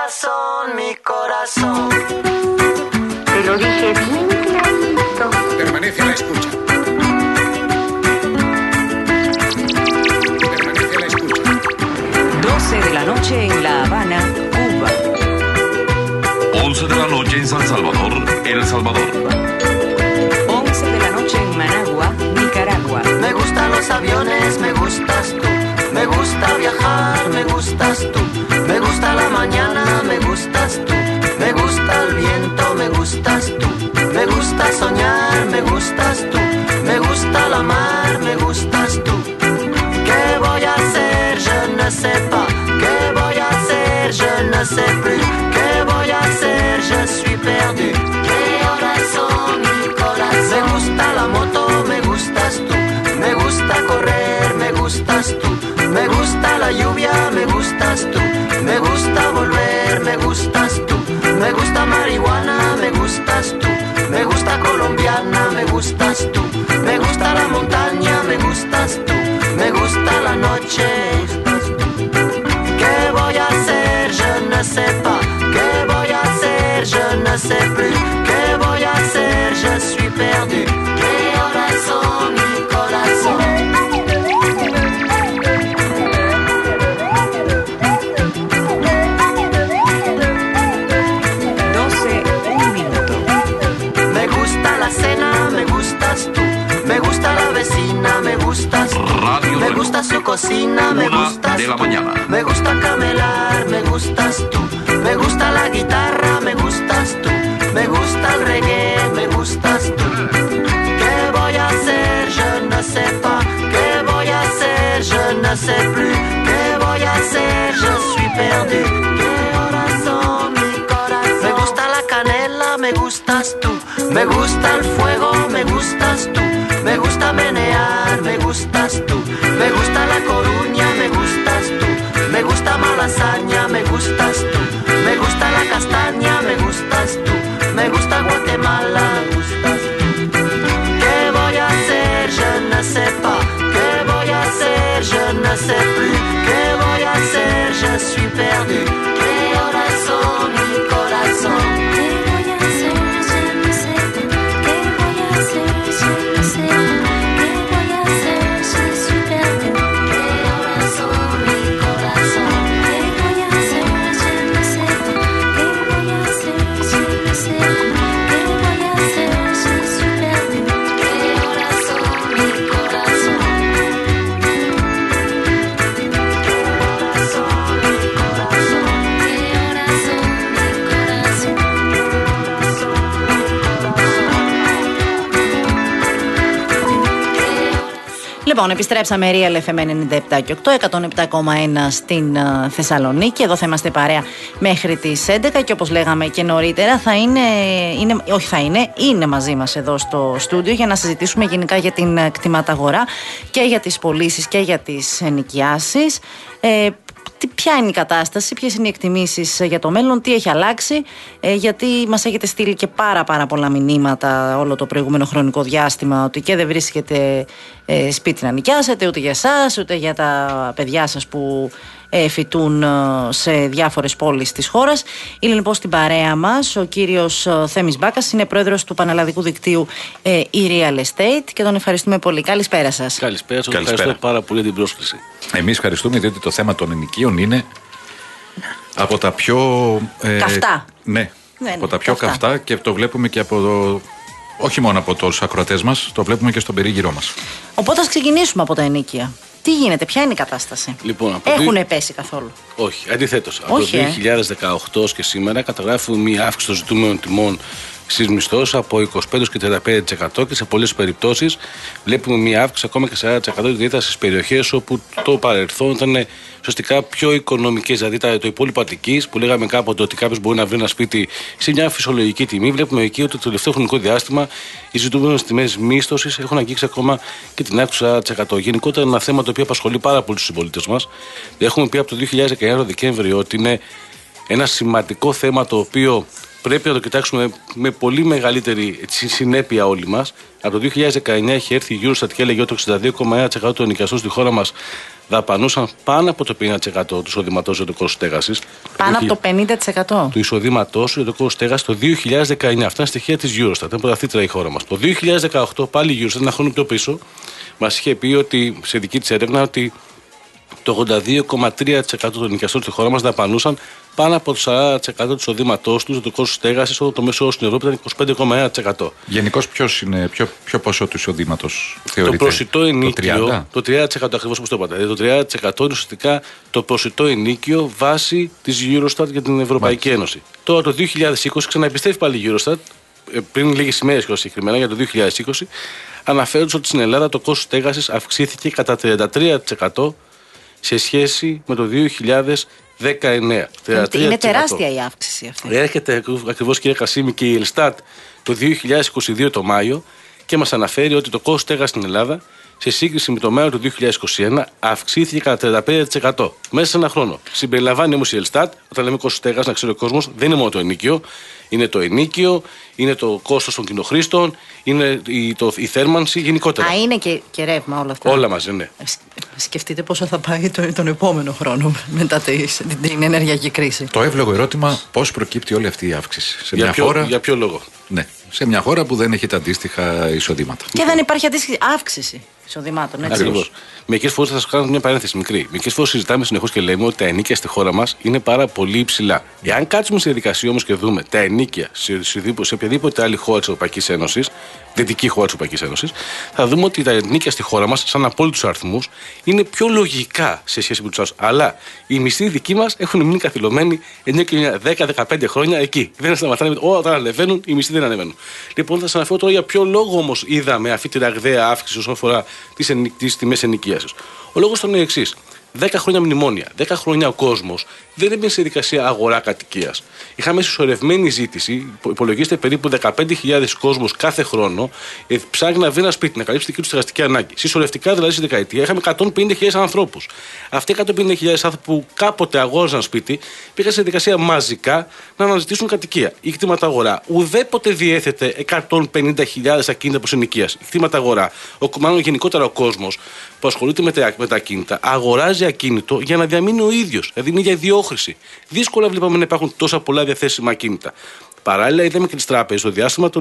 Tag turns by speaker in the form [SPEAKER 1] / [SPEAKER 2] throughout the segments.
[SPEAKER 1] corazón, mi corazón.
[SPEAKER 2] Te lo dije bien clarito.
[SPEAKER 3] Permanece a la escucha. Permanece a la escucha.
[SPEAKER 4] 12 de la noche en La Habana, Cuba.
[SPEAKER 5] 11 de la noche en San Salvador, El Salvador.
[SPEAKER 4] 11 de la noche en Managua, Nicaragua.
[SPEAKER 1] Me gustan los aviones, me gustas tú. Me gusta viajar, me gustas tú. Me gusta la mañana, me gustas tú. Me gusta el viento, me gustas tú. Me gusta soñar, me gustas tú. Me gusta la mar, me gustas tú. ¿Qué voy a hacer? Je ne sais pas. ¿Qué voy a hacer? Je ne sais plus. ¿Qué voy a hacer? Je suis perdu. ¿Qué horas son, mi corazón? Me gusta la moto, me gustas tú. Me gusta correr, me gustas tú. Me gusta la lluvia, me gustas tú. Me gusta volver, me gustas tú. Me gusta marihuana, me gustas tú. Me gusta colombiana, me gustas tú. Me gusta la montaña, me gustas tú. Me gusta la noche, me gustas tú. ¿Qué voy a hacer? Je ne sais pas. ¿Qué voy a hacer? Je ne sais plus. ¿Qué voy a hacer? Je suis perdu. ¿Qué horas son, mi corazón? Me gusta la vecina, me gustas tú.
[SPEAKER 5] Radio
[SPEAKER 1] me gusta su cocina, me gustas
[SPEAKER 5] de la
[SPEAKER 1] tú.
[SPEAKER 5] mañana.
[SPEAKER 1] Me gusta camelar, me gustas tú. Me gusta la guitarra, me gustas tú. Me gusta el reggae, me gustas tú. ¿Qué voy a hacer? Je ne sais pas. ¿Qué voy a hacer? Je ne sais plus. ¿Qué voy a hacer? Je suis perdu. ¿Qué horas son, mi corazón? Me gusta la canela, me gustas tú. Me gusta el fuego, me gustas tú. Me gusta menear, me gustas tú. Me gusta La Coruña, me gustas tú. Me gusta Malasaña, me gustas tú. Me gusta la castaña, me gustas tú. Me gusta Guatemala, me gustas tú. ¿Qué voy a hacer? Je ne sais pas. ¿Qué voy a hacer? Je ne sais plus. ¿Qué voy a hacer? Je suis perdu. ¿Qué horas son, mi corazón?
[SPEAKER 6] Λοιπόν, επιστρέψαμε Real FM 97 και 8, 107,1 στην Θεσσαλονίκη. Εδώ θα είμαστε παρέα μέχρι τις 11 και όπως λέγαμε και νωρίτερα είναι μαζί μας εδώ στο στούντιο για να συζητήσουμε γενικά για την κτηματαγορά και για τις πωλήσεις και για τις ενοικιάσεις. Ποια είναι η κατάσταση, ποιες είναι οι εκτιμήσεις για το μέλλον, τι έχει αλλάξει, γιατί μας έχετε στείλει και πάρα πολλά μηνύματα όλο το προηγούμενο χρονικό διάστημα ότι και δεν βρίσκεται σπίτι να νοικιάσετε ούτε για εσάς ούτε για τα παιδιά σας που φοιτούν σε διάφορες πόλεις της χώρας. Είναι λοιπόν στην παρέα μας ο κύριος Θέμης Μπάκας, είναι πρόεδρος του Πανελλαδικού Δικτύου e-Real Estate και τον ευχαριστούμε πολύ. Καλησπέρα σας.
[SPEAKER 7] Καλησπέρα σας, ευχαριστώ πάρα πολύ για την πρόσκληση.
[SPEAKER 3] Εμείς ευχαριστούμε διότι το θέμα των ενοικίων είναι από τα πιο
[SPEAKER 6] καυτά.
[SPEAKER 3] Ναι, από τα πιο καυτά και το βλέπουμε και όχι μόνο από τους ακροατές μας, το βλέπουμε και στον περίγυρό μας.
[SPEAKER 6] Οπότε ας ξεκινήσουμε από τα ενοίκια. Τι γίνεται, ποια είναι η κατάσταση?
[SPEAKER 7] Λοιπόν,
[SPEAKER 6] έχουν πέσει καθόλου?
[SPEAKER 7] Όχι, αντιθέτως. Από το 2018 και σήμερα καταγράφουμε μία αύξηση των ζητούμενων τιμών στις μισθώσεις από 25% και 35% και σε πολλές περιπτώσεις βλέπουμε μία αύξηση ακόμα και 40% ιδιαίτερα στις περιοχές όπου το παρελθόν ήταν ουσιαστικά πιο οικονομικές. Δηλαδή το υπόλοιπο Αττικής που λέγαμε κάποτε ότι κάποιος μπορεί να βρει ένα σπίτι σε μια φυσιολογική τιμή, βλέπουμε εκεί ότι το τελευταίο χρονικό διάστημα οι ζητούμενες τιμές μίσθωσης έχουν αγγίξει ακόμα και την αύξηση 40%. Γενικότερα είναι ένα θέμα το οποίο απασχολεί πάρα πολύ τους συμπολίτες μας. Έχουμε πει από το 2019 το Δεκέμβριο ότι είναι ένα σημαντικό θέμα το οποίο πρέπει να το κοιτάξουμε με πολύ μεγαλύτερη συνέπεια όλοι μας. Από το 2019 έχει έρθει η Eurostat και έλεγε ότι το 62,1% των ενοικιαστών στη χώρα μας δαπανούσαν πάνω από το 50% του εισοδήματός για το κόστος στέγασης.
[SPEAKER 6] Πάνω από το 50%.
[SPEAKER 7] Του εισοδήματός για το κόστος στέγασης το 2019. Αυτά είναι στοιχεία της Eurostat. Είναι πρωταθλήτρια η χώρα μας. Το 2018, πάλι η Eurostat, ένα χρόνο πιο πίσω, μας είχε πει ότι σε δική της έρευνα ότι το 82,3% των νοικιαστών στη χώρα μας δαπανούσαν πάνω από το 40% του εισοδήματός τους για το κόστος στέγασης, όταν το μέσο όρο στην Ευρώπη ήταν 25,1%.
[SPEAKER 3] Γενικώς ποιο ποσό του εισοδήματος θεωρείται?
[SPEAKER 7] Το προσιτό ενίκιο, το 30% ακριβώς όπως το είπατε. Το 30% είναι ουσιαστικά το προσιτό ενίκιο βάση της Eurostat για την Ευρωπαϊκή Ένωση. Τώρα το 2020 ξαναεπιστρέφει πάλι η Eurostat, πριν λίγες ημέρες και συγκεκριμένα για το 2020, αναφέροντας ότι στην Ελλάδα το κόστος στέγασης αυξήθηκε κατά 33% σε σχέση με το 2019.
[SPEAKER 6] Είναι τεράστια η αύξηση αυτή.
[SPEAKER 7] Έρχεται ακριβώς, κύριε Κασίμη, και η Ελστάτ το 2022 το Μάιο και μας αναφέρει ότι το κόστος στέγασης στην Ελλάδα σε σύγκριση με το Μάιο του 2021 αυξήθηκε κατά 35% μέσα σε ένα χρόνο. Συμπεριλαμβάνει όμως η Ελστάτ, όταν λέμε κόστος στέγασης, να ξέρει ο κόσμος, δεν είναι μόνο το ενοίκιο. Είναι το ενοίκιο, είναι το κόστος των κοινοχρήστων, είναι η θέρμανση γενικότερα.
[SPEAKER 6] Α, είναι και ρεύμα όλα αυτά.
[SPEAKER 7] Όλα μαζί, ναι.
[SPEAKER 6] Σκεφτείτε πόσο θα πάει τον επόμενο χρόνο μετά την ενεργειακή κρίση.
[SPEAKER 3] Το εύλογο ερώτημα, πώς προκύπτει όλη αυτή η αύξηση
[SPEAKER 7] Για ποιο λόγο?
[SPEAKER 3] Ναι, σε μια χώρα που δεν έχει τα αντίστοιχα εισοδήματα.
[SPEAKER 6] Και δεν υπάρχει αντίστοιχη αύξηση εισοδημάτων, έτσι.
[SPEAKER 7] Ακριβώς. Μερικές φορές θα σας κάνω μια παρένθεση μικρή. Μερικές φορές συζητάμε συνεχώς και λέμε ότι τα ενοίκια στη χώρα μας είναι πάρα πολύ υψηλά. Εάν κάτσουμε στη διαδικασία όμως και δούμε τα ενοίκια σε οποιαδήποτε άλλη χώρα της Ευρωπαϊκής Ένωσης, δυτική χώρα της Ευρωπαϊκής Ένωσης, θα δούμε ότι τα ενοίκια στη χώρα μας, σαν απόλυτους αριθμούς, είναι πιο λογικά σε σχέση με τους άλλους. Αλλά οι μισθοί δικοί μας έχουν μείνει καθυλωμένοι 10-15 χρόνια εκεί. Δεν σταματάνε, όταν ανεβαίνουν, οι μισθοί δεν ανεβαίνουν. Λοιπόν, θα σας αναφέρω τώρα για ποιο λόγο όμως είδαμε αυτή τη ραγδαία αύξηση όσον αφορά τις τιμές ενοικίασης. Ο λόγος ήταν ο εξής. 10 χρόνια μνημόνια, 10 χρόνια ο κόσμος δεν έμπαινε σε δικασία αγορά κατοικίας. Είχαμε συσσωρευμένη ζήτηση, υπολογίστε περίπου 15.000 κόσμος κάθε χρόνο ψάχνει να βρει ένα σπίτι, να καλύψει τη δική του στεγαστική ανάγκη. Συσσωρευτικά δηλαδή στη δεκαετία είχαμε 150.000 ανθρώπους. Αυτοί οι 150.000 άνθρωποι που κάποτε αγόραζαν σπίτι πήγαν σε δικασία μαζικά να αναζητήσουν κατοικία. Η κτήματα αγορά ουδέποτε διέθετε 150.000 ακίνητα προς ενοικίαση. Η κτήματα αγορά, μάλλον γενικότερα ο κόσμος που ασχολείται με τα ακίνητα, αγοράζει ακίνητο για να διαμείνει ο ίδιος. Δηλαδή είναι για ιδιόχρηση. Δύσκολα βλέπαμε να υπάρχουν τόσα πολλά διαθέσιμα ακίνητα. Παράλληλα, είδαμε και τις τράπεζες στο διάστημα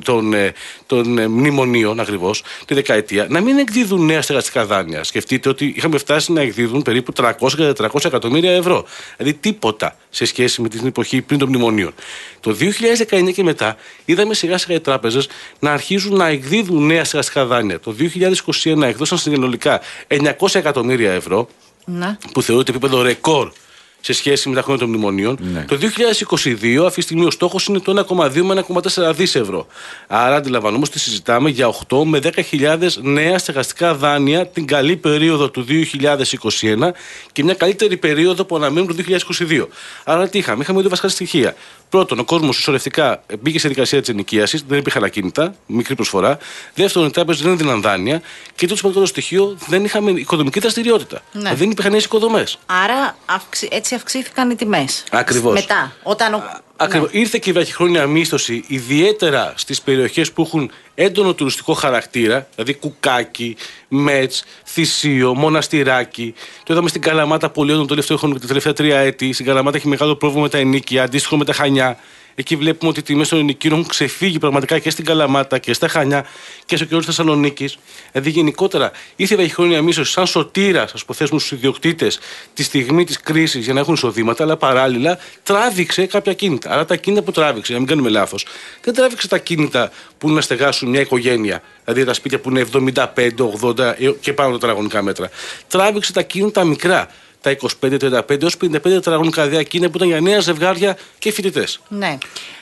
[SPEAKER 7] των μνημονίων, ακριβώς τη δεκαετία, να μην εκδίδουν νέα στεγαστικά δάνεια. Σκεφτείτε ότι είχαμε φτάσει να εκδίδουν περίπου 300 εκατομμύρια ευρώ. Δηλαδή τίποτα σε σχέση με την εποχή πριν των μνημονίων. Το 2019 και μετά, είδαμε σιγά σιγά οι τράπεζες να αρχίζουν να εκδίδουν νέα στεγαστικά δάνεια. Το 2021 εκδώσαν συνολικά 900 εκατομμύρια ευρώ, που θεωρείται επίπεδο ρεκόρ σε σχέση με τα χρόνια των μνημονίων. Ναι. Το 2022 αυτή τη στιγμή ο στόχος είναι το 1,2 με 1,4 δις ευρώ. Άρα αντιλαμβανόμαστε ότι συζητάμε για 8 με 10.000 νέα στεγαστικά δάνεια την καλή περίοδο του 2021 και μια καλύτερη περίοδο που αναμένουν το 2022. Άρα τι είχαμε? Είχαμε δύο βασικά στοιχεία. Πρώτον, ο κόσμος συσσωρευτικά μπήκε σε δικασία της ενοικίασης, δεν υπήρχαν ακίνητα, μικρή προσφορά. Δεύτερον, οι τράπεζες δεν έδιναν δάνεια. Και το σημαντικό στοιχείο, δεν είχαμε οικοδομική δραστηριότητα. Ναι. Δεν υπήρχαν νέες οικοδομές.
[SPEAKER 6] Άρα έτσι αυξήθηκαν οι τιμές.
[SPEAKER 7] Ακριβώς.
[SPEAKER 6] Μετά,
[SPEAKER 7] Ακριβώς. Ναι. Ήρθε και η βραχυχρόνια μίσθωση, ιδιαίτερα στις περιοχές που έχουν έντονο τουριστικό χαρακτήρα, δηλαδή Κουκάκι, Μέτς, Θησίο, Μοναστηράκι. Το είδαμε στην Καλαμάτα πολύ έντονο τα τελευταία 3 έτη. Στην Καλαμάτα έχει μεγάλο πρόβλημα με τα ενοίκια, αντίστοιχο με τα Χανιά. Εκεί βλέπουμε ότι οι τιμές των ενοικίων έχουν ξεφύγει πραγματικά και στην Καλαμάτα και στα Χανιά και στο κέντρο της Θεσσαλονίκης. Δηλαδή, γενικότερα, ήρθε η βραχυχρόνια μίσθωση σαν σωτήρας, ας υποθέσουμε, στους ιδιοκτήτες τη στιγμή της κρίσης για να έχουν εισοδήματα, αλλά παράλληλα τράβηξε κάποια κίνητα. Άρα, τα κίνητα που τράβηξε, για να μην κάνουμε λάθος, δεν τράβηξε τα κίνητα που είναι να στεγάσουν μια οικογένεια, δηλαδή τα σπίτια που είναι 75, 80 και πάνω τα τετραγωνικά μέτρα. Τράβηξε τα κίνητα μικρά. Τα 25-35 έως 55 τετραγωνικά διάκινα που ήταν για νέα ζευγάρια και φοιτητές.
[SPEAKER 6] Ναι.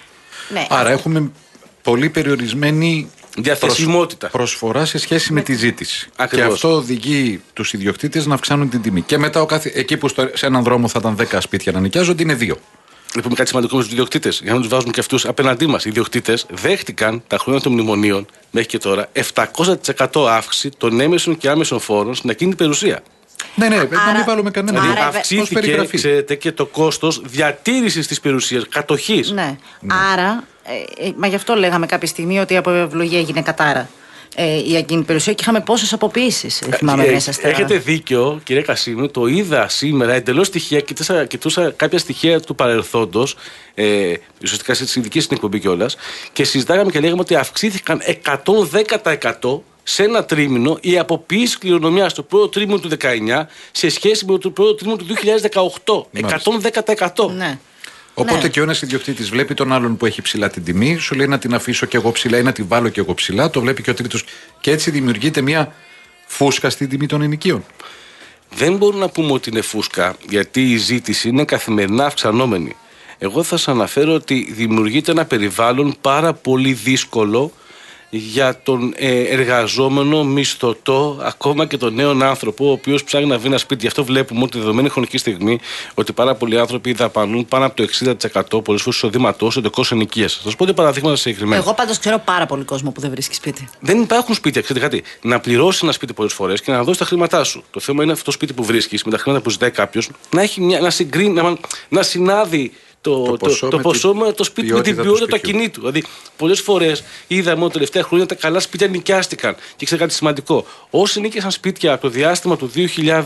[SPEAKER 3] Άρα έχουμε πολύ περιορισμένη
[SPEAKER 7] διαθεσιμότητα.
[SPEAKER 3] Προσφορά σε σχέση με τη ζήτηση.
[SPEAKER 7] Ακριβώς.
[SPEAKER 3] Και αυτό οδηγεί τους ιδιοκτήτες να αυξάνουν την τιμή. Και μετά εκεί που σε έναν δρόμο θα ήταν 10 σπίτια να νοικιάζονται, είναι 2.
[SPEAKER 7] Λοιπόν, κάτι σημαντικό με τους ιδιοκτήτες, για να τους βάζουμε και αυτούς απέναντί μας. Οι ιδιοκτήτες δέχτηκαν τα χρόνια των μνημονίων μέχρι και τώρα 700% αύξηση των έμεσων και άμεσων φόρων στην ακίνητη περιουσία.
[SPEAKER 3] Ναι, να μην βάλουμε κανένα.
[SPEAKER 7] Δηλαδή αυξήθηκε, ξέρετε, και το κόστος διατήρησης της περιουσίας, κατοχής.
[SPEAKER 6] Ναι. Άρα, μα γι' αυτό λέγαμε κάποια στιγμή ότι από ευλογία έγινε κατάρα. η εκείνη περιουσία και είχαμε πόσες αποποιήσεις. Θυμάμαι μέσα στα.
[SPEAKER 7] Έχετε δίκιο, κύριε Κασίμου, το είδα σήμερα εντελώς τυχαία. Κοιτούσα κάποια στοιχεία του παρελθόντος, ουσιαστικά σε ειδική στην εκπομπή κιόλας, και συζητάγαμε και λέγαμε ότι αυξήθηκαν 110% σε ένα τρίμηνο οι αποποιήσεις κληρονομιάς στο πρώτο τρίμηνο του 19 σε σχέση με το πρώτο τρίμηνο του 2018. 110%.
[SPEAKER 6] Ναι.
[SPEAKER 3] Οπότε και ο ένας ιδιοκτήτης βλέπει τον άλλον που έχει ψηλά την τιμή, σου λέει να την αφήσω κι εγώ ψηλά ή να την βάλω κι εγώ ψηλά, το βλέπει και ο τρίτος. Και έτσι δημιουργείται μια φούσκα στην τιμή των ενοικίων.
[SPEAKER 7] Δεν μπορούμε να πούμε ότι είναι φούσκα, γιατί η ζήτηση είναι καθημερινά αυξανόμενη. Εγώ θα σας αναφέρω ότι δημιουργείται ένα περιβάλλον πάρα πολύ δύσκολο για τον εργαζόμενο, μισθωτό, ακόμα και τον νέον άνθρωπο, ο οποίος ψάχνει να βρει ένα σπίτι. Γι' αυτό βλέπουμε ότι τη δεδομένη χρονική στιγμή ότι πάρα πολλοί άνθρωποι δαπανούν πάνω από το 60% πολλές φορές του εισοδήματός του κόστος ενοικίας. Θα σας πω δύο παραδείγματα συγκεκριμένα.
[SPEAKER 6] Εγώ πάντως ξέρω πάρα πολύ κόσμο που δεν βρίσκει σπίτι.
[SPEAKER 7] Δεν υπάρχουν σπίτια, ξέρετε κάτι. Να πληρώσει ένα σπίτι πολλές φορές και να δώσει τα χρήματά σου. Το θέμα είναι αυτό το σπίτι που βρίσκεις με τα χρήματα που ζητάει κάποιος να έχει να συνάδει το ποσό με το σπίτι, με την ποιότητα του ακινήτου. Δηλαδή, πολλές φορές είδαμε ότι τελευταία χρόνια τα καλά σπίτια νοικιάστηκαν. Και ξέρετε κάτι σημαντικό. Όσοι νίκησαν σπίτια από το διάστημα του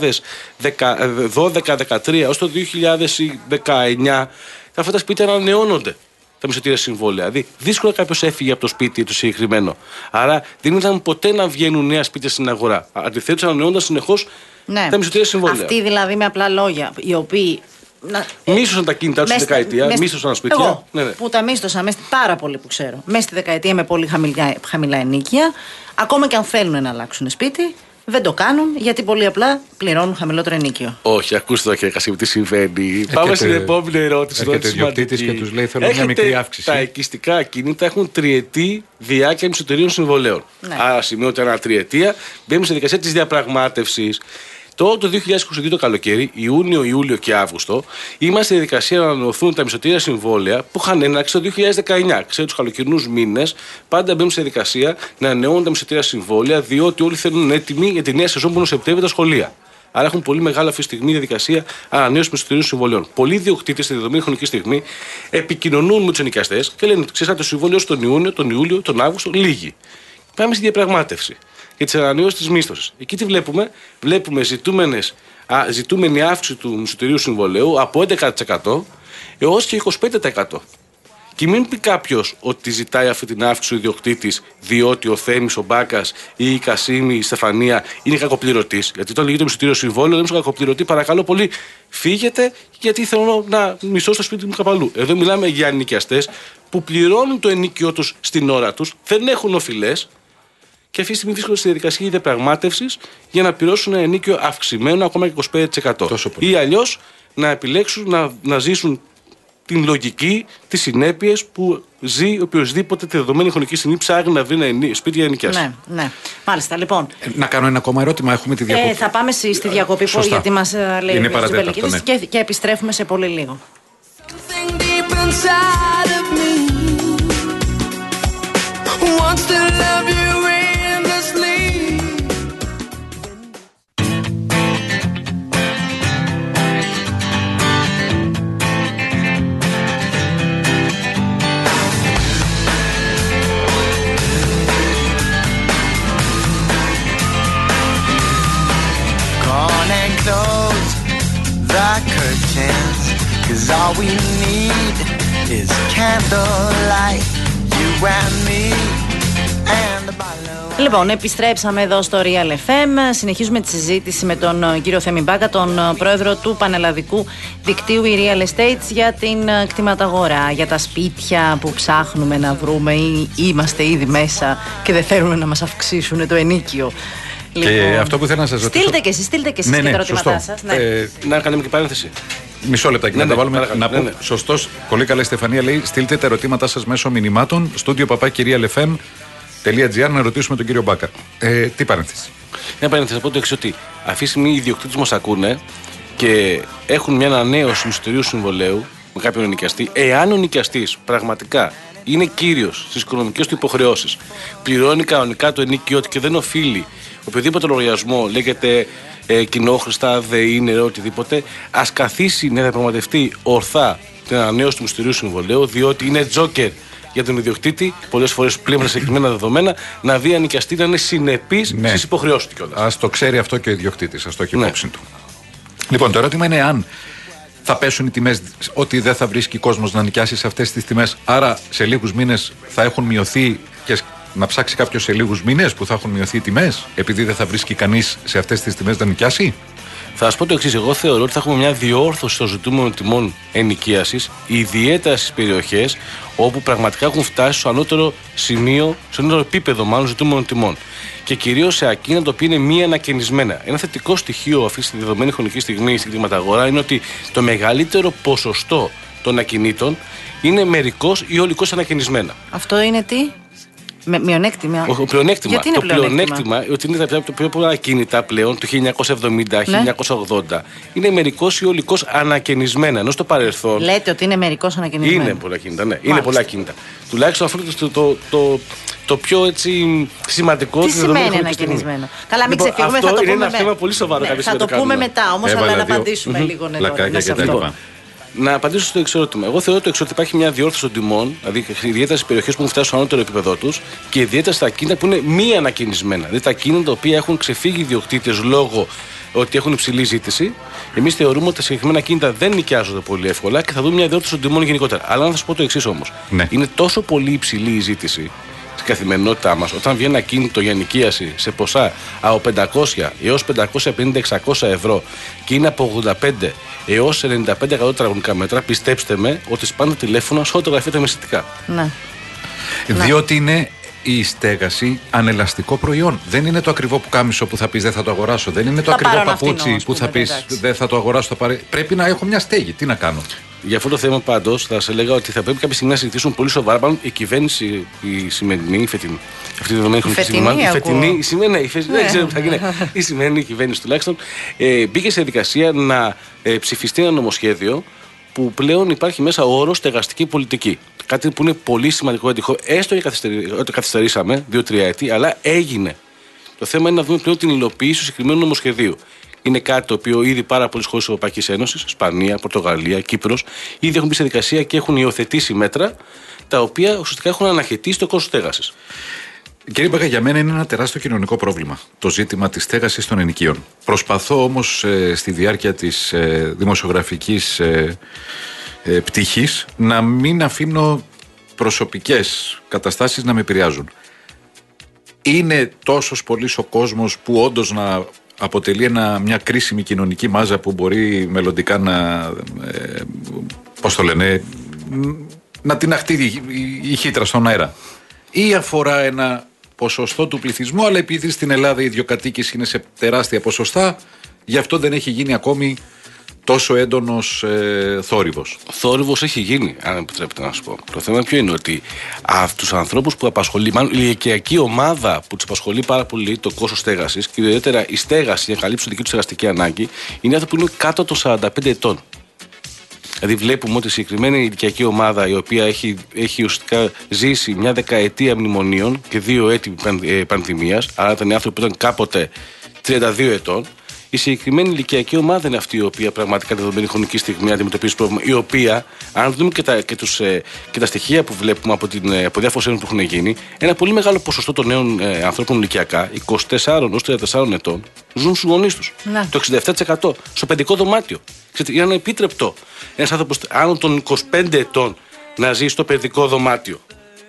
[SPEAKER 7] 2012-2013 έως το 2019, αυτά τα σπίτια ανανεώνονται. Τα μισθωτήρια συμβόλαια. Δηλαδή, δύσκολα κάποιος έφυγε από το σπίτι του συγκεκριμένο. Άρα, δεν είδαμε ποτέ να βγαίνουν νέα σπίτια στην αγορά. Αντιθέτως, ανανεώνοντας συνεχώς τα μισθωτήρια συμβόλαια.
[SPEAKER 6] Αυτοί δηλαδή, με απλά λόγια, οι οποίοι.
[SPEAKER 7] Μίσωσαν τα κίνητά του στη δεκαετία, μίσωσαν σπίτια.
[SPEAKER 6] Εγώ, που τα μίσθωσα πάρα πολύ που ξέρω. Μέσα στη δεκαετία με πολύ χαμηλά ενίκεια, ακόμα και αν θέλουν να αλλάξουν σπίτι, δεν το κάνουν γιατί πολύ απλά πληρώνουν χαμηλότερο ενίκιο.
[SPEAKER 7] Όχι, ακούστε το, κύριε Κασίμου, τι συμβαίνει. Πάμε στην επόμενη ερώτηση.
[SPEAKER 3] Έρχεται ο ιδιοκτήτης και τους λέει: θέλω μια μικρή αύξηση.
[SPEAKER 7] Τα οικιστικά ακίνητα έχουν τριετή διάρκεια μισθωτηρίων συμβολέων. Ναι. Άρα σημαίνει ότι ένα τριετία μπαίνουμε στη διαδικασία της διαπραγμάτευσης. Το 2022 το καλοκαίρι, Ιούνιο, Ιούλιο και Αύγουστο, είμαστε στη διαδικασία να ανανεωθούν τα μισθωτήρια συμβόλαια που είχαν έναρξη το 2019. Ξέρετε, τους καλοκαιρινούς μήνες πάντα μπαίνουν στη διαδικασία να ανανεώνουν τα μισθωτήρια συμβόλαια, διότι όλοι θέλουν έτοιμοι για τη νέα σεζόν που είναι Σεπτέμβριο τα σχολεία. Άρα έχουν πολύ μεγάλη αυτή τη στιγμή διαδικασία ανανέωση μισθωτηρίων συμβολέων. Πολλοί ιδιοκτήτες στη δεδομένη χρονική στιγμή επικοινωνούν με τους ενοικιαστές και λένε: ξέρετε, το συμβόλαιο στον Ιούνιο, τον Ιούλιο, τον Αύγουστο λύγει. Πάμε στη διαπραγμάτευση για τις ανανεώσεις της μίσθωσης. Εκεί τι βλέπουμε? Βλέπουμε ζητούμενη αύξηση του μισθωτηρίου συμβολαίου από 11% έως και 25%. Και μην πει κάποιος ότι ζητάει αυτή την αύξηση ο ιδιοκτήτης διότι ο Θέμης, ο Μπάκας ή η Κασίμη, η Στεφανία είναι κακοπληρωτής. Γιατί όταν λέγεται μισθωτήριο συμβόλαιο, δεν είμαι κακοπληρωτή, παρακαλώ πολύ, φύγετε γιατί θέλω να μισθώσω το σπίτι μου καπαλού. Εδώ μιλάμε για ενοικιαστές που πληρώνουν το ενοίκιο τους στην ώρα τους, δεν έχουν οφειλές. Και αυτή τη στιγμή βρίσκονται στη διαδικασία διαπραγμάτευσης για να πληρώσουν ένα ενοίκιο αυξημένο ακόμα και 25%. Ή αλλιώς να επιλέξουν να ζήσουν την λογική, τις συνέπειες που ζει οποιοδήποτε τη δεδομένη χρονική στιγμή ψάχνει να βρει ένα σπίτι για ενοικιάσει.
[SPEAKER 6] Ναι. Μάλιστα, λοιπόν.
[SPEAKER 3] Να κάνω ένα ακόμα ερώτημα. Έχουμε τη διακοπή.
[SPEAKER 6] Θα πάμε στη διακοπή γιατί μας λέει ο κ. και επιστρέφουμε σε πολύ λίγο.
[SPEAKER 1] Cause all we need is candlelight, you and me and the bottle.
[SPEAKER 6] Λοιπόν, επιστρέψαμε εδώ στο Real FM. Συνεχίζουμε τη συζήτηση με τον κύριο Θέμη Μπάκα, τον πρόεδρο του Πανελλαδικού Δικτύου Real Estates, για την κτηματαγορά, για τα σπίτια που ψάχνουμε να βρούμε ή είμαστε ήδη μέσα και δεν θέλουν να μας αυξήσουν το ενίκιο.
[SPEAKER 3] Και λοιπόν, αυτό που θέλω να σας ρωτήσω.
[SPEAKER 6] Στείλτε και εσείς και τα ερωτήματά σας.
[SPEAKER 7] Να κάνουμε και παρένθεση.
[SPEAKER 3] Μισό λεπτάκι να τα βάλουμε. Να πω, σωστός, πολύ καλά η Στεφανία λέει: στείλτε τα ερωτήματά σας μέσω μηνυμάτων στούντιο papakirialfm.gr να ρωτήσουμε τον κύριο Μπάκα. Τι παρένθεση?
[SPEAKER 7] Μια παρένθεση, να πω το εξής, ότι αυτή τη στιγμή οι ιδιοκτήτες μας ακούνε και έχουν μια ανανέωση μισθωτηρίου συμβολαίου με κάποιον ενοικιαστή. Εάν ο ενοικιαστής πραγματικά είναι κύριος στις οικονομικές του υποχρεώσεις, πληρώνει κανονικά το ενοίκιο του και δεν οφείλει οποιοδήποτε λογαριασμό, λέγεται κοινόχρηστα, ΔΕΗ, νερό, οτιδήποτε, ας καθίσει να διαπραγματευτεί ορθά την ανανέωση του μισθωτηρίου συμβολαίου, διότι είναι τζόκερ για τον ιδιοκτήτη, πολλές φορές πλέον σε συγκεκριμένα δεδομένα, να δει αν νοικιαστή να είναι συνεπής στις υποχρεώσεις του κιόλας.
[SPEAKER 3] Ας το ξέρει αυτό και ο ιδιοκτήτης, ας το έχει υπόψη του. Λοιπόν, το ερώτημα είναι αν θα πέσουν οι τιμές, ότι δεν θα βρίσκει κόσμος να νοικιάσει σε αυτές τις τιμές. Άρα σε λίγους μήνες θα έχουν μειωθεί και να ψάξει κάποιος σε λίγους μήνες που θα έχουν μειωθεί οι τιμές, επειδή δεν θα βρίσκει κανείς σε αυτές τις τιμές να νοικιάσει.
[SPEAKER 7] Θα σας πω το εξής. Εγώ θεωρώ ότι θα έχουμε μια διόρθωση των ζητούμενων τιμών ενοικίασης, ιδιαίτερα στις περιοχές όπου πραγματικά έχουν φτάσει στο ανώτερο σημείο, στο ανώτερο επίπεδο μάλλον ζητούμενων τιμών. Και κυρίως σε ακίνητα τα οποία είναι μη ανακαινισμένα. Ένα θετικό στοιχείο αυτή τη δεδομένη χρονική στιγμή στην κτηματαγορά είναι ότι το μεγαλύτερο ποσοστό των ακινήτων είναι μερικώς ή ολικώς ανακαινισμένα.
[SPEAKER 6] Αυτό είναι τι? Μειονέκτημα.
[SPEAKER 7] Πλεονέκτημα.
[SPEAKER 6] Γιατί είναι
[SPEAKER 7] το πλεονέκτημα ότι είναι τα πιο πολλά ακίνητα πλέον, το 1970-1980, είναι μερικώς ή ολικώς ανακαινισμένα. Ενώ στο παρελθόν.
[SPEAKER 6] Λέτε ότι είναι μερικώς ανακαινισμένα.
[SPEAKER 7] Είναι πολλά ακίνητα, ναι. Είναι πολλά ακίνητα. Τουλάχιστον αυτό το πιο έτσι σημαντικό.
[SPEAKER 6] Τι σημαίνει ανακαινισμένο? Καλά, μην ξεφύγουμε.
[SPEAKER 7] Αυτό είναι ένα θέμα πολύ σοβαρό.
[SPEAKER 6] Θα το πούμε μετά όμως, αλλά να απαντήσουμε λίγο εδώ.
[SPEAKER 7] Να απαντήσω στο εξής ερώτημα. Εγώ θεωρώ ότι υπάρχει μια διόρθωση των τιμών, δηλαδή ιδιαίτερα στις περιοχές που έχουν φτάσει στο ανώτερο επίπεδο τους και ιδιαίτερα στα ακίνητα που είναι μη ανακαινισμένα. Δηλαδή τα ακίνητα τα οποία έχουν ξεφύγει οι ιδιοκτήτες λόγω ότι έχουν υψηλή ζήτηση. Εμείς θεωρούμε ότι τα συγκεκριμένα ακίνητα δεν νοικιάζονται πολύ εύκολα και θα δούμε μια διόρθωση των τιμών γενικότερα. Αλλά να σας πω το εξής όμως. Ναι. Είναι τόσο πολύ υψηλή η ζήτηση στην καθημερινότητά μας, όταν βγαίνει ένα ακίνητο για νοικίαση σε ποσά από 500 έως 550-600 ευρώ και είναι από 85 έως 95 τετραγωνικά μέτρα, πιστέψτε με ότι σπάνε τηλέφωνα σε όλα τα γραφεία τα μεσητικά.
[SPEAKER 6] Ναι.
[SPEAKER 3] Διότι είναι η στέγαση ανελαστικό προϊόν. Δεν είναι το ακριβό πουκάμισο που θα πεις δεν θα το αγοράσω. Δεν είναι το ακριβό παπούτσι που θα πεις δεν θα το αγοράσω. Πρέπει να έχω μια στέγη. Τι να κάνω.
[SPEAKER 7] Για αυτό το θέμα πάντως θα σε έλεγα ότι θα πρέπει κάποια στιγμή να συζητήσουν πολύ σοβαρά πάνω η κυβέρνηση η σημερινή, η φετινή. Αυτή τη δεδομένη χρονική στιγμή. Η σημερινή, δεν ξέρω τι θα γίνει. Η σημερινή κυβέρνηση τουλάχιστον μπήκε σε διαδικασία να ψηφιστεί ένα νομοσχέδιο που πλέον υπάρχει μέσα ο όρος στεγαστική πολιτική. Κάτι που είναι πολύ σημαντικό, έστω ότι καθυστερήσαμε 2-3 έτη, αλλά έγινε. Το θέμα είναι να δούμε πλέον την υλοποίηση του συγκεκριμένου νομοσχεδίου. Είναι κάτι το οποίο ήδη πάρα πολλές χώρες της Ευρωπαϊκής Ένωσης, Ισπανία, Πορτογαλία, Κύπρος, ήδη έχουν μπει σε δικασία και έχουν υιοθετήσει μέτρα τα οποία ουσιαστικά έχουν αναχαιτήσει το κόστος στέγασης.
[SPEAKER 3] Κύριε Μπέγα, για μένα είναι ένα τεράστιο κοινωνικό πρόβλημα το ζήτημα της στέγασης των ενοικίων. Προσπαθώ όμως στη διάρκεια της δημοσιογραφικής πτυχής να μην αφήνω προσωπικές καταστάσεις να με επηρεάζουν. Είναι τόσος πολύς ο κόσμος που όντως να αποτελεί μια κρίσιμη κοινωνική μάζα που μπορεί μελλοντικά να πώς το λένε, να τιναχτεί η χύτρα στον αέρα, ή αφορά ένα ποσοστό του πληθυσμού, αλλά επειδή στην Ελλάδα η ιδιοκατοίκηση είναι σε τεράστια ποσοστά, γι' αυτό δεν έχει γίνει ακόμη τόσο έντονος θόρυβος.
[SPEAKER 7] Θόρυβος έχει γίνει, αν επιτρέπετε να σου πω. Το θέμα ποιο είναι ότι αυτούς τους ανθρώπους που απασχολεί, μάλλον η ηλικιακή ομάδα που τους απασχολεί πάρα πολύ το κόστος στέγασης και ιδιαίτερα η στέγαση για να καλύψουν δική τους στεγαστική ανάγκη, είναι άνθρωποι που είναι κάτω των 45 ετών. Δηλαδή, βλέπουμε ότι η συγκεκριμένη ηλικιακή ομάδα η οποία έχει ουσιαστικά ζήσει μια δεκαετία μνημονίων και 2 έτη πανδημίας, άρα ήταν οι άνθρωποι που ήταν κάποτε 32 ετών. Η συγκεκριμένη ηλικιακή ομάδα είναι αυτή η οποία πραγματικά τη δεδομένη χρονική στιγμή αντιμετωπίζει πρόβλημα. Η οποία, αν δούμε και τα στοιχεία που βλέπουμε από διάφορες έρευνες που έχουν γίνει, ένα πολύ μεγάλο ποσοστό των νέων ανθρώπων ηλικιακά, 24 έως 34 ετών, ζουν στους γονείς τους. Ναι. Το 67% στο παιδικό δωμάτιο. Είναι ανεπίτρεπτο ένας άνθρωπος άνω των 25 ετών να ζει στο παιδικό δωμάτιο.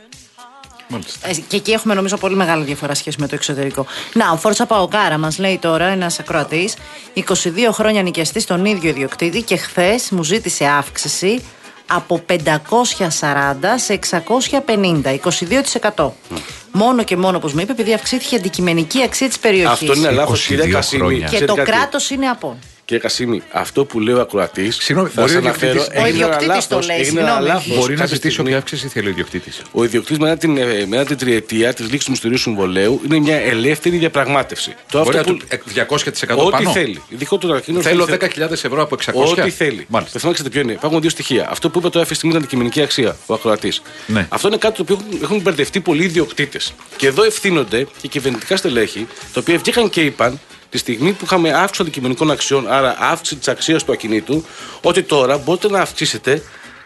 [SPEAKER 6] Και εκεί έχουμε νομίζω πολύ μεγάλη διαφορά σχέση με το εξωτερικό. Να, ο Φόρτσα Παοκάρα μας λέει τώρα, ένας ακροατής, 22 χρόνια νοικιαστής στον ίδιο ιδιοκτήτη και χθες μου ζήτησε αύξηση από 540 σε 650, 22%. Μόνο και μόνο, όπως μου είπε, επειδή αυξήθηκε η αντικειμενική αξία της περιοχής.
[SPEAKER 7] Αυτό είναι λάθος, κυρία Κασίμη.
[SPEAKER 6] Και το κράτος είναι απόν.
[SPEAKER 7] Κύριε Κασίμη, αυτό που λέει ο ακροατής.
[SPEAKER 3] Συγγνώμη,
[SPEAKER 6] ο ιδιοκτήτης το λέει. Συγγνώμη.
[SPEAKER 3] Μπορεί να ζητήσει όποια αύξηση θέλει ο ιδιοκτήτης.
[SPEAKER 7] Ο ιδιοκτήτης μετά την τριετία τη λήξη του μυστηρίου συμβολέου είναι μια ελεύθερη διαπραγμάτευση.
[SPEAKER 3] Μπορεί να του 200%
[SPEAKER 7] ό,τι
[SPEAKER 3] πάνω.
[SPEAKER 7] θέλει.
[SPEAKER 3] Θέλω 10.000 ευρώ από 600.
[SPEAKER 7] Ό,τι θέλει. Το θέμα ξέρετε ποιο είναι. Υπάρχουν δύο στοιχεία. Αυτό που είπε τώρα αυτή τη στιγμή ήταν αντικειμενική αξία ο ακροατής. Ναι. Αυτό είναι κάτι το οποίο έχουν μπερδευτεί πολλοί ιδιοκτήτες. Και εδώ ευθύνονται και κυβερνητικά στελέχη, τα οποία βγήκαν και είπαν. Τη στιγμή που είχαμε αύξηση αντικειμενικών αξιών, άρα αύξηση της αξίας του ακινήτου, ότι τώρα μπορείτε να αυξήσετε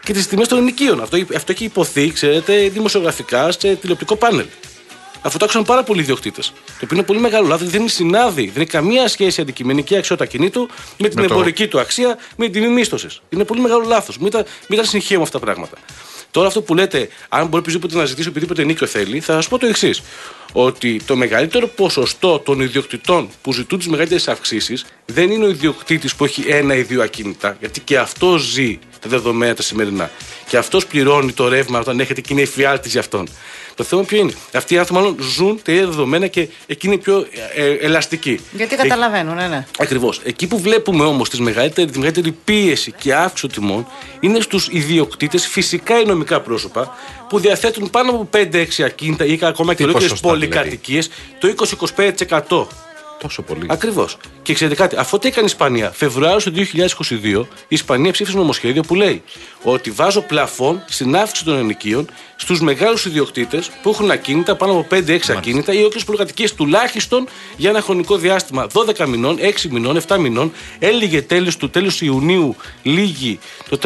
[SPEAKER 7] και τις τιμές των ενοικίων. Αυτό έχει υποθεί, ξέρετε, δημοσιογραφικά σε τηλεοπτικό πάνελ. Αυτό το άκουσαν πάρα πολλοί ιδιοκτήτες. Το οποίο είναι πολύ μεγάλο λάθος, δεν συνάδει, δεν έχει καμία σχέση αντικειμενική αξία του ακινήτου με την εμπορική του αξία, με την τιμή μίσθωσης. Είναι πολύ μεγάλο λάθος. Μην τα συγχαίουμε αυτά τα πράγματα. Τώρα, αυτό που λέτε, αν μπορεί οποιοδήποτε να ζητήσει οποιοδήποτε ενίκιο θέλει, θα σας πω το εξής. Ότι το μεγαλύτερο ποσοστό των ιδιοκτητών που ζητούν τις μεγαλύτερες αυξήσεις δεν είναι ο ιδιοκτήτης που έχει ένα ή δύο ακίνητα, γιατί και αυτός ζει τα δεδομένα τα σημερινά. Και αυτός πληρώνει το ρεύμα όταν έχετε και είναι εφιάλτης για αυτόν. Το θέμα ποιο είναι? Αυτοί οι άνθρωποι μάλλον ζουν τα ίδια δεδομένα και εκεί είναι πιο ελαστικοί.
[SPEAKER 6] Γιατί καταλαβαίνουν, ναι.
[SPEAKER 7] Ακριβώς. Εκεί που βλέπουμε όμως τη μεγαλύτερη πίεση και αύξηση των τιμών είναι στους ιδιοκτήτες, φυσικά οι νομικά πρόσωπα, που διαθέτουν πάνω από 5-6 ακίνητα ή ακόμα και ολόκληρες πολυκατοικίες, το 20-25%.
[SPEAKER 3] Τόσο πολύ.
[SPEAKER 7] Ακριβώς. Και ξέρετε κάτι, αυτό τι έκανε η Ισπανία. Φεβρουάριο του 2022, η Ισπανία ψήφισε νομοσχέδιο που λέει ότι βάζω πλαφόν στην αύξηση των ενοικίων στους μεγάλους ιδιοκτήτες που έχουν ακίνητα, πάνω από 5-6 ακίνητα ή όποιες πολυκατοικίες τουλάχιστον για ένα χρονικό διάστημα 12 μηνών, 6 μηνών, 7 μηνών. Έλυγε τέλος Ιουνίου, λύγει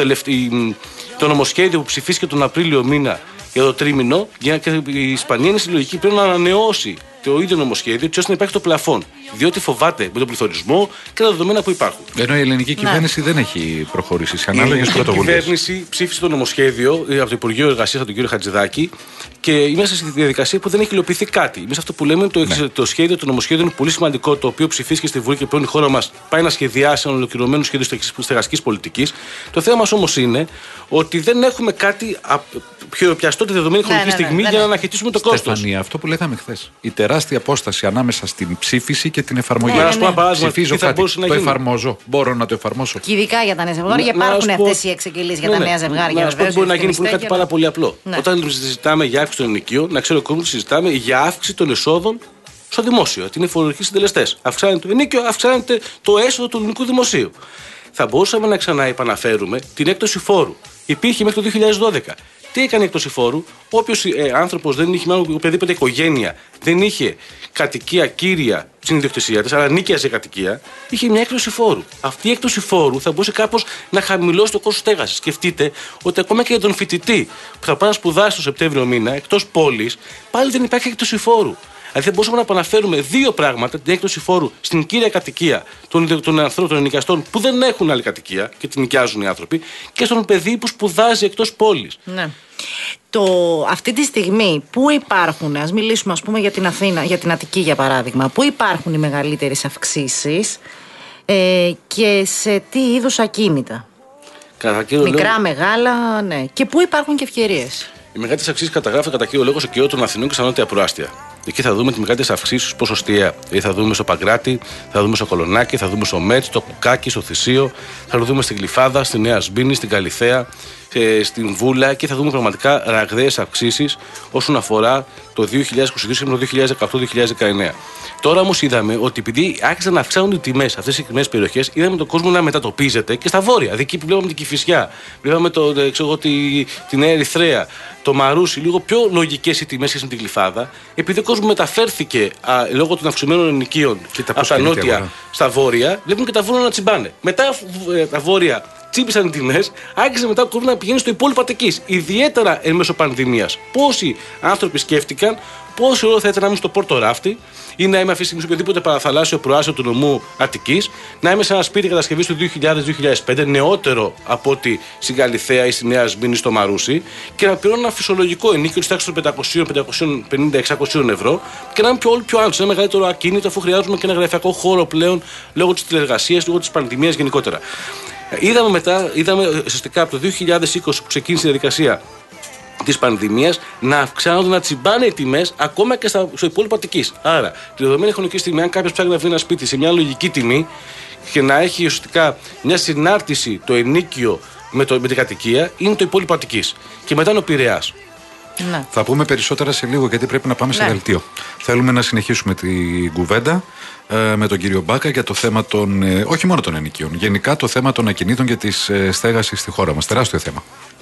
[SPEAKER 7] το νομοσχέδιο που ψηφίστηκε τον Απρίλιο μήνα για το τρίμηνο, και η Ισπανία είναι συλλογική πρέπει να ανανεώσει το ίδιο νομοσχέδιο, έτσι ώστε να υπάρχει το πλαφόν. Διότι φοβάται με τον πληθωρισμό και τα δεδομένα που υπάρχουν.
[SPEAKER 3] Ενώ η ελληνική κυβέρνηση δεν έχει προχωρήσει σε ανάλογες πρωτοβουλίες.
[SPEAKER 7] Η κυβέρνηση ψήφισε το νομοσχέδιο από το Υπουργείο Εργασίας, από τον κύριο Χατζηδάκη, και είμαστε στη διαδικασία που δεν έχει υλοποιηθεί κάτι. Εμείς αυτό που λέμε είναι το σχέδιο, το νομοσχέδιο είναι πολύ σημαντικό, το οποίο ψηφίστηκε στη Βουλή και πλέον η χώρα μας πάει να σχεδιάσει ένα ολοκληρωμένο σχέδιο στεγαστικής πολιτικής. Το θέμα μας όμως είναι ότι δεν έχουμε κάτι πιο πιαστό τη δεδομένη χρονική στιγμή για να αναχαιτήσουμε το κόστος.
[SPEAKER 3] Στεφανία, αυτό που λέγαμε χθες. Η τεράστια απόσταση ανάμεσα στην ψήφιση και την εφαρμογή.
[SPEAKER 7] Να σου πω ένα παράδειγμα,
[SPEAKER 3] ψηφίζω κάτι, το εφαρμόζω. Μπορώ να το εφαρμόσω.
[SPEAKER 6] Και ειδικά για τα νέα ζευγάρια υπάρχουν αυτές οι εξεγγελίες για τα νέα ζευγάρια.
[SPEAKER 7] Να σου πω ότι μπορεί να γίνει που είναι κάτι πάρα πολύ απλό. Όταν συζητάμε για αύξηση των ενοικίων, να ξέρει ο κόσμος ότι συζητάμε για αύξηση των εσόδων στο δημόσιο. Γιατί είναι φορολογικοί συντελεστές. Αυξάνεται το ενίκιο, αυξάνεται το έσοδο του ελληνικού δημοσίου. Θα μπορούσαμε να ξαναεπαναφέρουμε την έκπτωση φόρου. Υπήρχε μέχρι το 2012. Τι έκανε η έκπτωση φόρου? Όποιος άνθρωπος δεν είχε, μάλλον οποιαδήποτε οικογένεια δεν είχε κατοικία κύρια στην ιδιοκτησία της, αλλά νίκιαζε κατοικία, είχε μια έκπτωση φόρου. Αυτή η έκπτωση φόρου θα μπορούσε κάπως να χαμηλώσει το κόστος στέγασης. Σκεφτείτε ότι ακόμα και για τον φοιτητή που θα πάει να σπουδάσει το Σεπτέμβριο μήνα εκτός πόλης, πάλι δεν υπάρχει έκπτωση φόρου. Δηλαδή δεν μπορούσαμε να επαναφέρουμε δύο πράγματα, την έκπτωση φόρου στην κύρια κατοικία των ανθρώπων, των ενοικιαστών που δεν έχουν άλλη κατοικία και την νοικιάζουν οι άνθρωποι, και στον παιδί που σπουδάζει εκτός πόλης.
[SPEAKER 6] Ναι. Αυτή τη στιγμή πού υπάρχουν, ας μιλήσουμε ας πούμε για την Αθήνα, για την Αττική για παράδειγμα, πού υπάρχουν οι μεγαλύτερες αυξήσεις και σε τι είδους ακίνητα? Μικρά, μεγάλα, ναι. Και πού υπάρχουν και ευκαιρίες?
[SPEAKER 7] Οι μεγαλύτερες αυξήσεις καταγράφονται κατά κύριο λόγο στο κοιό των Αθηνών και στα νότια προάστια. Εκεί θα δούμε τις μεγαλύτερες αυξήσεις ποσοστιαία. Δηλαδή θα δούμε στο Παγκράτη, θα δούμε στο Κολονάκι, θα δούμε στο Μέτ, στο Κουκάκι, στο Θησίο, θα το δούμε στην Γλυφάδα, στη Νέα Σμπίνη, στην Καλιθέα, στην Βούλα, και θα δούμε πραγματικά ραγδαίες αυξήσεις όσον αφορά το 2022 και το 2018-2019. Τώρα όμως είδαμε ότι επειδή άρχισαν να αυξάνουν οι τιμές σε αυτές τις συγκεκριμένες περιοχές, είδαμε τον κόσμο να μετατοπίζεται και στα βόρεια. Δηλαδή εκεί που βλέπαμε την Κηφισιά, βλέπαμε την Νέα Ερυθρέα, το Μαρούσι, λίγο πιο λογικές οι τιμές και στην Γλυφάδα, επειδή ο κόσμος μεταφέρθηκε λόγω των αυξημένων ενοικίων από τα νότια στα βόρεια, βλέπουμε και τα βόρεια να τσιμπάνε. Μετά τα βόρεια τσίπησαν οι τιμές, άρχισε μετά ο κόσμος να πηγαίνει στο υπόλοιπο Αττικής. Ιδιαίτερα εν μέσω πανδημίας. Πόσοι άνθρωποι σκέφτηκαν πόσο ώρα θα ήταν να είμαι στο Πόρτο Ράφτη ή να είμαι αυτή τη στιγμή σε οποιοδήποτε παραθαλάσσιο προάστιο του νομού Αττικής, να είμαι σε ένα σπίτι κατασκευής του 2000-2005, νεότερο από ότι στην Καλιθέα ή στη Νέα Σμπίνη στο Μαρούσι, και να πληρώνω ένα φυσιολογικό ενίκιο της τάξης των 500-550-600 ευρώ, και να είμαι πιο άλλο, ένα μεγαλύτερο ακίνητο, αφού χρειάζομαι και ένα γραφειακό χώρο πλέον λόγω της τηλεργασίας, λόγω της πανδημίας γενικότερα. Είδαμε ουσιαστικά από το 2020 που ξεκίνησε η διαδικασία της πανδημίας να αυξάνονται, να τσιμπάνε οι τιμές ακόμα και στο υπόλοιπο Αττικής. Άρα, τη δεδομένη χρονική στιγμή, αν κάποιος ψάχνει να βρει ένα σπίτι σε μια λογική τιμή και να έχει ουσιαστικά μια συνάρτηση το ενίκιο με την κατοικία, είναι το υπόλοιπο Αττικής. Και μετά είναι ο Πειραιάς.
[SPEAKER 6] Ναι.
[SPEAKER 3] Θα πούμε περισσότερα σε λίγο, γιατί πρέπει να πάμε σε δελτίο. Θέλουμε να συνεχίσουμε την κουβέντα με τον κύριο Μπάκα για το θέμα των, όχι μόνο των ενοικίων, γενικά το θέμα των ακινήτων και της στέγασης στη χώρα μας. Τεράστιο θέμα.